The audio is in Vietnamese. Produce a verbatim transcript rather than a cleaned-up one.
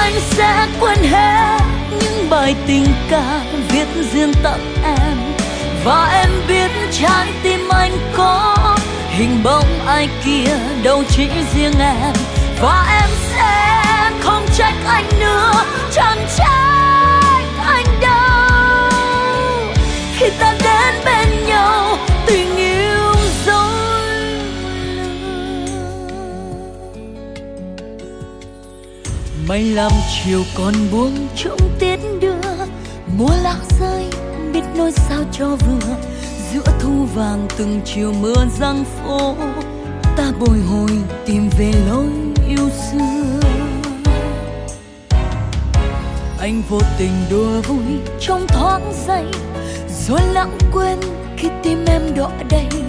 anh sẽ quên hết những bài tình ca viết riêng tặng em. Và em biết trái tim anh có hình bóng ai kia, đâu chỉ riêng em. Và em sẽ không trách anh nữa, chẳng trách anh đâu, khi ta đến bên nhau tình yêu dối lừa. Mây làm chiều còn buông trông tiết đưa, mùa lá rơi biết nói sao cho vừa. Giữa thu vàng từng chiều mưa giăng phố, ta bồi hồi tìm về lối yêu xưa. Anh vô tình đùa vui trong thoáng giây, rồi lãng quên khi tim em đọa đầy.